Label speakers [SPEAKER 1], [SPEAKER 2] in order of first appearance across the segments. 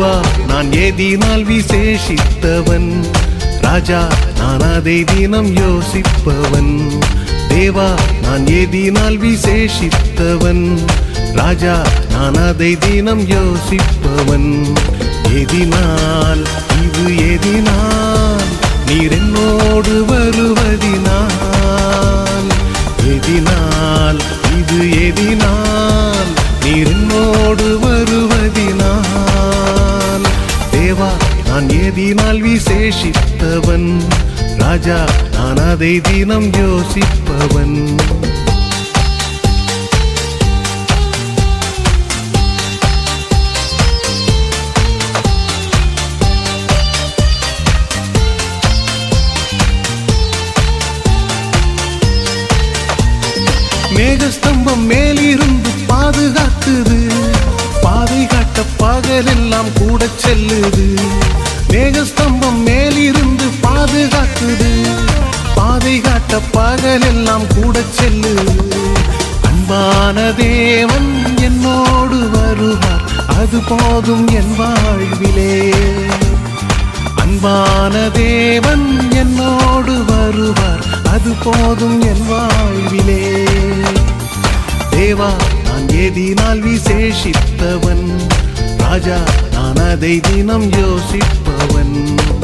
[SPEAKER 1] தேவா நான் ஏதினால் விசேஷித்தவன், ராஜா நான் அதை தினம் யோசிப்பவன். தேவா நான் ஏதினால் விசேஷித்தவன், ராஜா நான் அதை தினம் யோசிப்பவன். ஏதினால் இது ஏதினால் நீர் என்னோடு வருவதினால், ஏதினால் இது ஏதினால் நீர் என்னோடு வருவதினால். தேவா நான் ஏதினால் விசேஷித்தவன், ராஜா நான் அதை தினம் யோசிப்பவன். மேகஸ்தம்பம் மேலிருந்து பாதுகாக்குது, பாதை காட்ட பகலெல்லாம் கூட செல்லுது. மேகஸ்தம்பம் மேலிருந்து பாதுகாக்குது, பாதை காட்ட பகலெல்லாம் கூட செல்லுது. அன்பான தேவன் என்னோடு வருவார், அது போதும் என் வாழ்விலே. அன்பான தேவன் என்னோடு வருவார், அது போதும் என் வாழ்விலே. தேவா நான் ஏதினால் விசேஷித்தவன், ராஜா நான் அதை தினம் யோசிப்பவன்.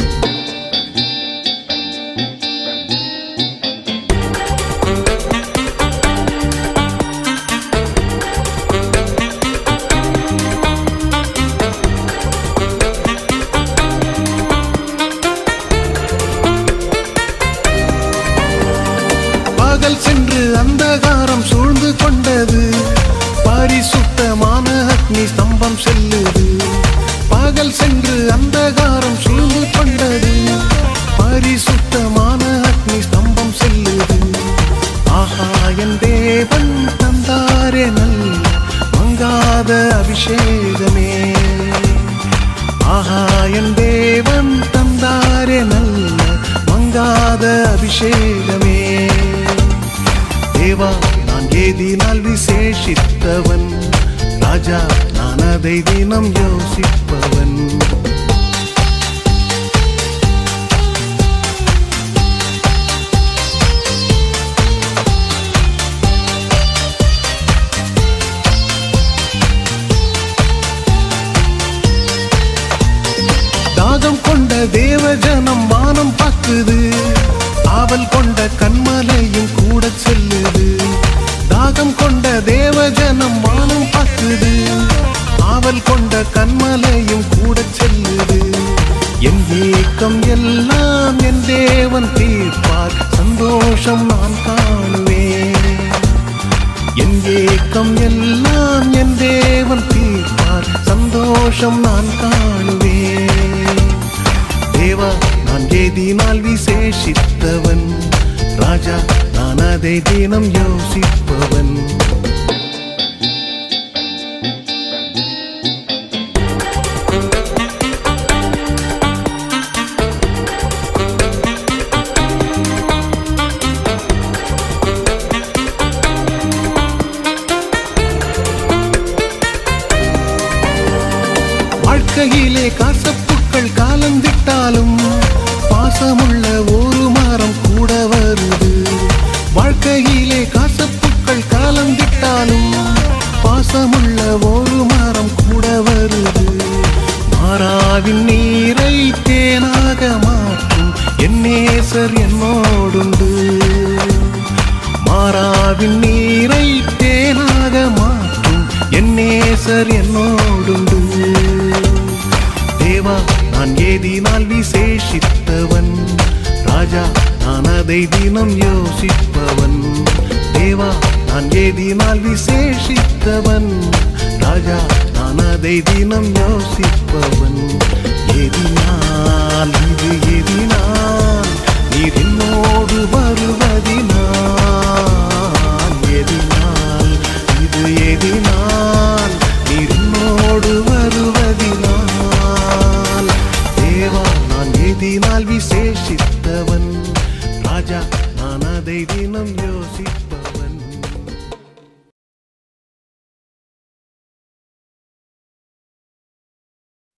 [SPEAKER 1] பகல் சென்று அந்தகாரம் சூழ்ந்து கொண்டது, பரிசுத்தமான அக்னி ஸ்தம்பம் செல்லுது. பகல் சென்று அந்தகாரம் சூழ்ந்து கொண்டது, பரிசுத்தமான அக்னி ஸ்தம்பம் செல்லுது. ஆஹா என் தேவன் தந்தாரே நல்ல மங்காத அபிஷேகமே, ஆஹா என் தேவன் தந்தாரே நல்ல மங்காத அபிஷேகமே. தேவா நான் ஏதினால் விசேஷித்தவன், ராஜா நான் அதை தினம் யோசிப்பவன். தாகம் கொண்ட தேவ ஜனம் வானம் பார்க்குது, ஆவல் கொண்ட கண்மலையும் கூட செல்லுது. தாகம் கொண்ட தேவ ஜனம் வானம் பார்க்குது, ஆவல் கொண்ட கண்மலையும் கூட செல்லுது. என் ஏக்கம் எல்லாம் என் தேவன் தீர்ப்பார், சந்தோஷம் நான் காணுவேன். என் ஏக்கம் எல்லாம் என் தேவன் தீர்ப்பார், சந்தோஷம் நான் காணுவேன். தேவா நான் ஏதினால் விசேஷித்தவன், ராஜா நான் அதை தினம் யோசிப்பவன். வாழ்க்கையிலே காசப்புக்கள் காலந்திட்டாலும் பாசமுள்ள ஒரு மரம் கூட வருது. வாழ்க்கையிலே காசப்புக்கள் காலந்திட்டாலும் பாசமுள்ள ஒரு மரம் கூட வருது. மாறாவின் நீரை தேனாக மாற்றும் என் நேசர் என்னோடுண்டு, மாறாவின் நீரை தேனாக மாற்றும் என் நேசர் என்னோடுண்டு. தேவா நான் ஏதினால் விசேஷித்தவன், ராஜா நான் அதை தினம் யோசிப்பவன். தேவா நான் ஏதினால் விசேஷித்தவன், ராஜா நான் அதை தினம் யோசிப்பவன். ஏதினால் இது ஏதினால் நீர் என்னோடு வருவதினால், ஏதினால் இது ஏதினால் நீர் என்னோடு வருவதினால். தேவா நான் ஏதினால் விசேஷித்தவன், ராஜா நான் அதை தினம் யோசிப்பவன்.